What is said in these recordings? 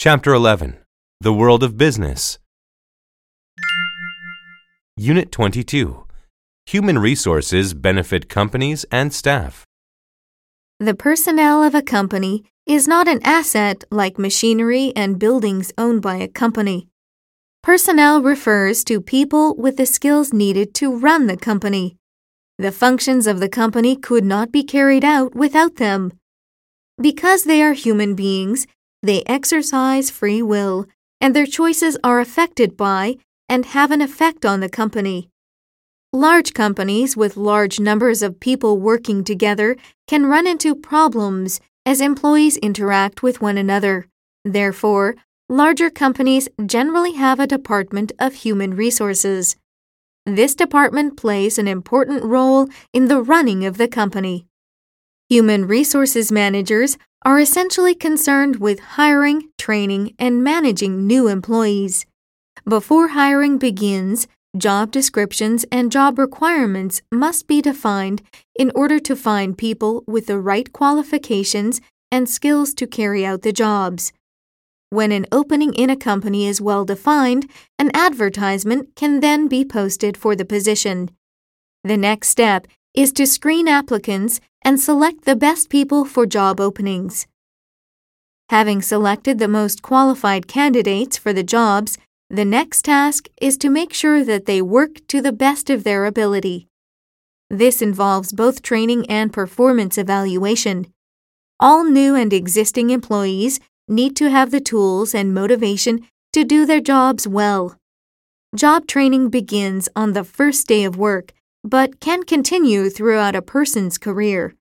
Chapter 11. The World of Business. Unit 22. Human Resources Benefit Companies and Staff. The personnel of a company is not an asset like machinery and buildings owned by a company. Personnel refers to people with the skills needed to run the company. The functions of the company could not be carried out without them. Because they are human beings, they exercise free will, and their choices are affected by and have an effect on the company. Large companies with large numbers of people working together can run into problems as employees interact with one another. Therefore, larger companies generally have a department of human resources. This department plays an important role in the running of the company. Human resources managers are essentially concerned with hiring, training, and managing new employees. Before hiring begins, job descriptions and job requirements must be defined in order to find people with the right qualifications and skills to carry out the jobs. When an opening in a company is well defined, an advertisement can then be posted for the position. The next step is to screen applicants and select the best people for job openings. Having selected the most qualified candidates for the jobs, the next task is to make sure that they work to the best of their ability. This involves both training and performance evaluation. All new and existing employees need to have the tools and motivation to do their jobs well. Job training begins on the first day of work, but can continue throughout a person's career.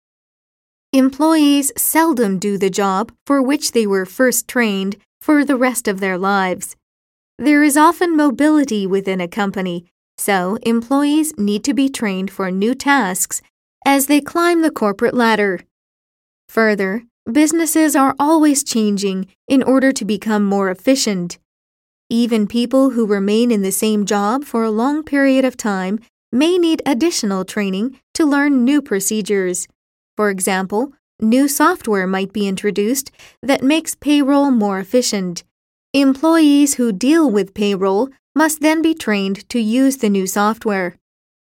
Employees seldom do the job for which they were first trained for the rest of their lives. There is often mobility within a company, so employees need to be trained for new tasks as they climb the corporate ladder. Further, businesses are always changing in order to become more efficient. Even people who remain in the same job for a long period of time may need additional training to learn new procedures. For example, new software might be introduced that makes payroll more efficient. Employees who deal with payroll must then be trained to use the new software.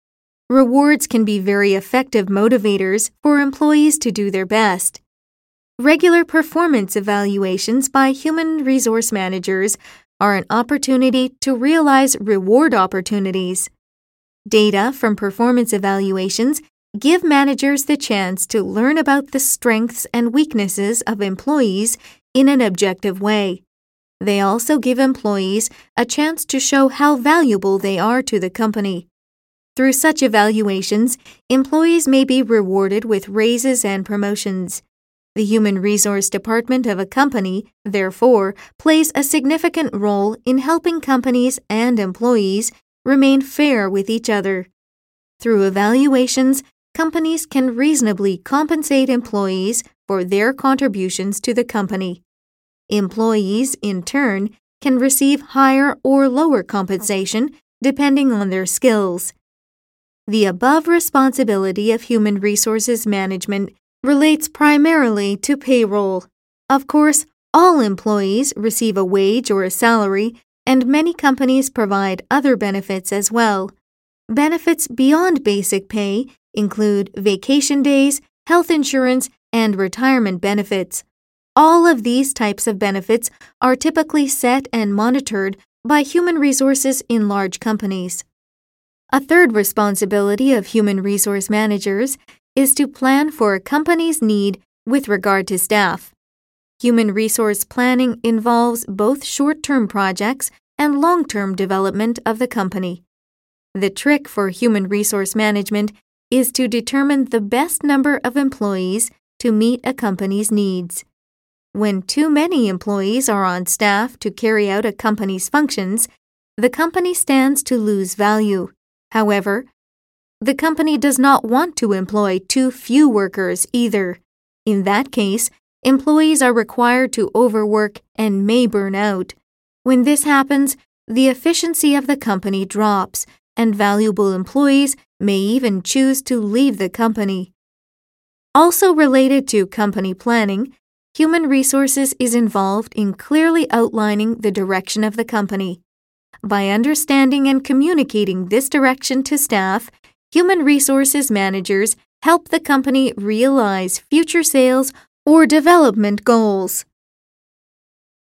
Rewards can be very effective motivators for employees to do their best. Regular performance evaluations by human resource managers are an opportunity to realize reward opportunities. Data from performance evaluations give managers the chance to learn about the strengths and weaknesses of employees in an objective way. They also give employees a chance to show how valuable they are to the company. Through such evaluations, employees may be rewarded with raises and promotions. The human resource department of a company, therefore, plays a significant role in helping companies and employees remain fair with each other. Through evaluations, companies can reasonably compensate employees for their contributions to the company. Employees, in turn, can receive higher or lower compensation depending on their skills. The above responsibility of human resources management relates primarily to payroll. Of course, all employees receive a wage or a salary, and many companies provide other benefits as well. Benefits beyond basic pay include vacation days, health insurance, and retirement benefits. All of these types of benefits are typically set and monitored by human resources in large companies. A third responsibility of human resource managers is to plan for a company's need with regard to staff. Human resource planning involves both short-term projects and long-term development of the company. The trick for human resource management is to determine the best number of employees to meet a company's needs. When too many employees are on staff to carry out a company's functions, the company stands to lose value. However, the company does not want to employ too few workers either. In that case, employees are required to overwork and may burn out. When this happens, the efficiency of the company drops, and valuable employees may even choose to leave the company. Also related to company planning, Human resources is involved in clearly outlining the direction of the company. By understanding and communicating this direction to staff, human resources managers help the company realize future sales or development goals.